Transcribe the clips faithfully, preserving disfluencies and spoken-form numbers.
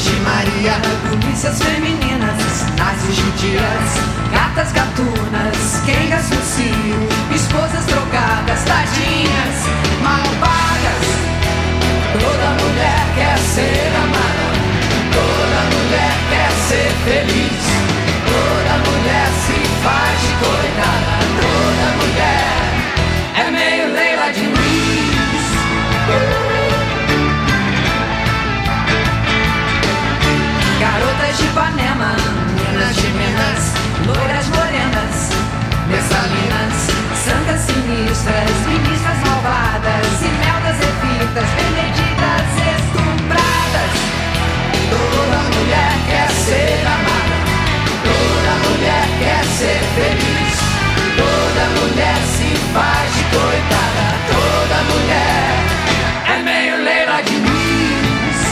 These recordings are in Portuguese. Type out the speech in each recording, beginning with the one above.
de Maria, polícias femininas, nazis judias, gatas gatunas, quengas no cio, esposas drogadas, tadinhas, mal pagas. Toda mulher quer ser amada, toda mulher quer ser feliz, toda mulher se faz de coitada, toda mulher é meio Leila Diniz. Garotas de Ipanema, minas de Minas, loiras morenas, messalinas, santas sinistras, ministras malvadas, imeldas evitas, beneditas estupradas. Toda mulher quer ser amada, toda mulher quer ser feliz, toda mulher se faz de coitada, toda mulher é meio Leila Diniz.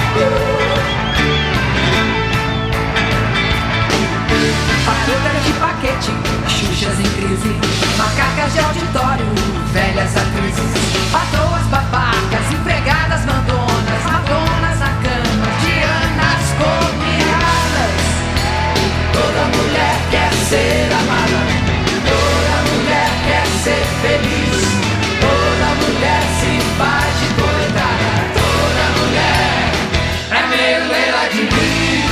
Paquetas de paquete, xuxas em crise, macacas de auditório, velhas atrizes, patroas babacas, empregadas mandonas, madonas na cama, dianas combinadas. Toda mulher quer ser amada, toda mulher quer ser feliz, toda mulher se faz de coitada, toda mulher é meio Leila Diniz.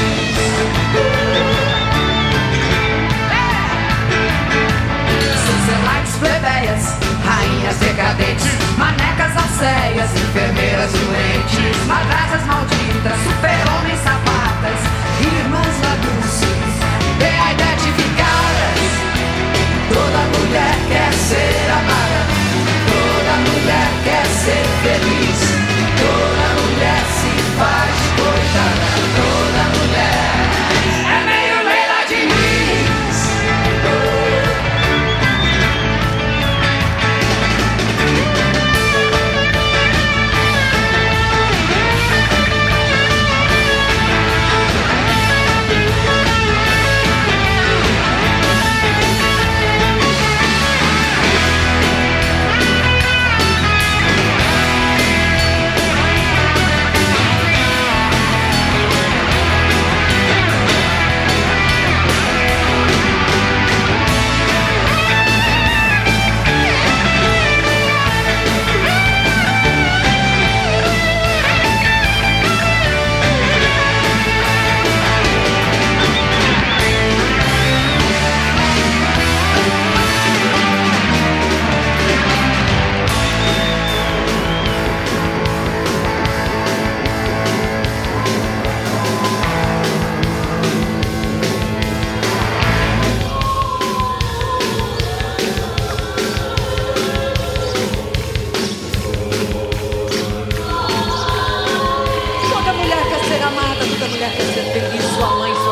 Socialites plebeias, rainhas decadentes, manecas alceias, enfermeiras doentes, madrasas malditas, super-homens sapatas, irmãs ladruces, beidentificadas. Toda mulher quer ser amada, toda mulher quer ser feliz, toda mulher se faz de coitada, toda mulher é meio Leila Diniz.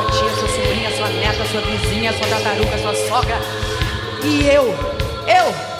Sua vizinha, sua tartaruga, sua sogra. E eu, eu